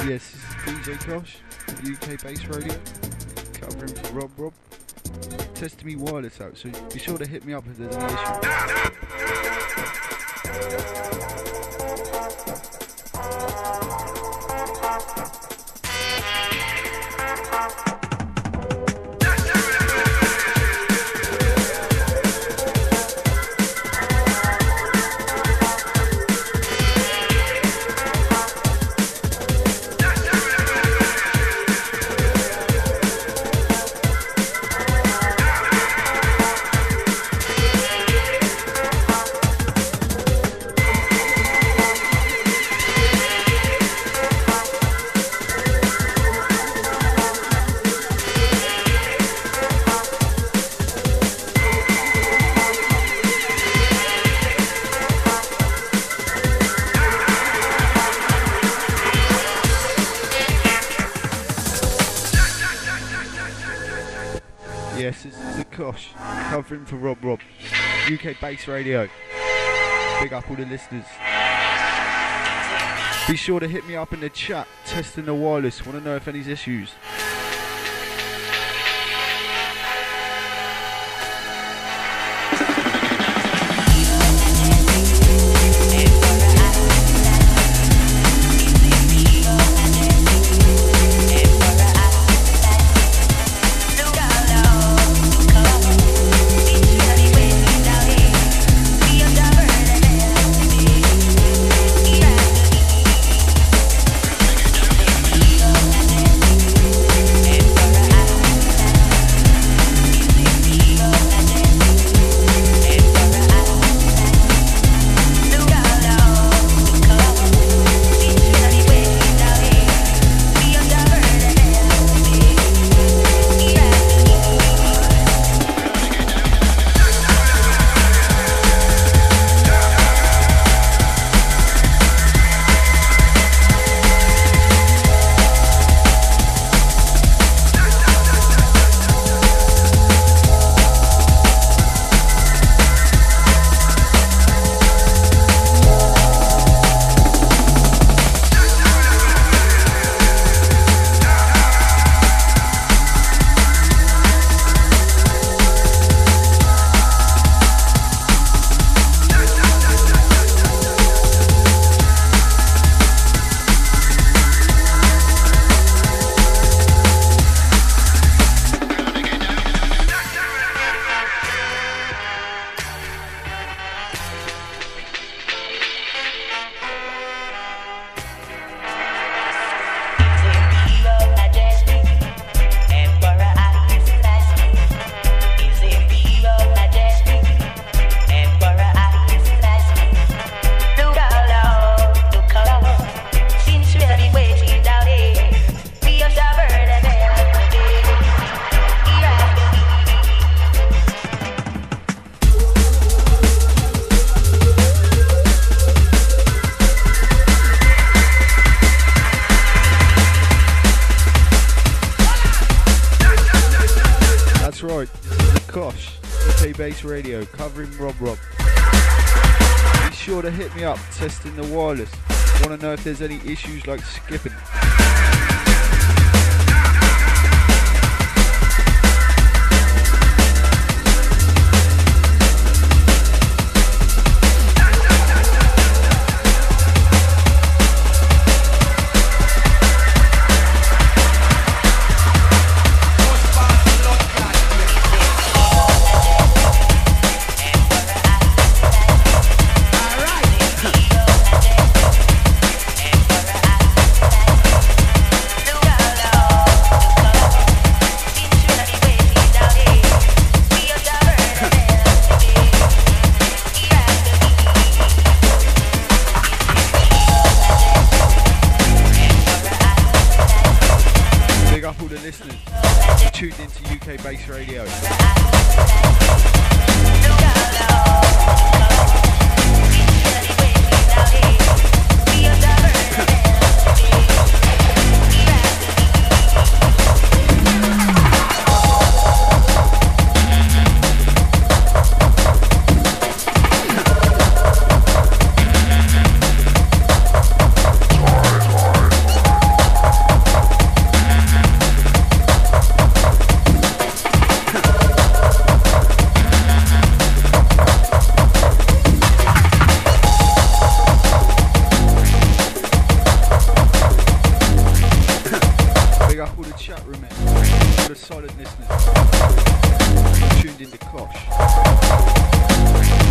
Yes, this is DJ Kosh, UK Bass Radio, covering for Rob. Testing me wireless out, so be sure to hit me up if there's an issue. Yes, this is the Kosh, covering for Rob, UK Bass Radio. Big up all the listeners. Be sure to hit me up in the chat, testing the wireless, want to know if any issues. Radio, covering Rob. Be sure to hit me up, testing the wireless. Want to know if there's any issues like skipping. Tuned into UK Bass Radio. For the silent listeners tuned into Kosh.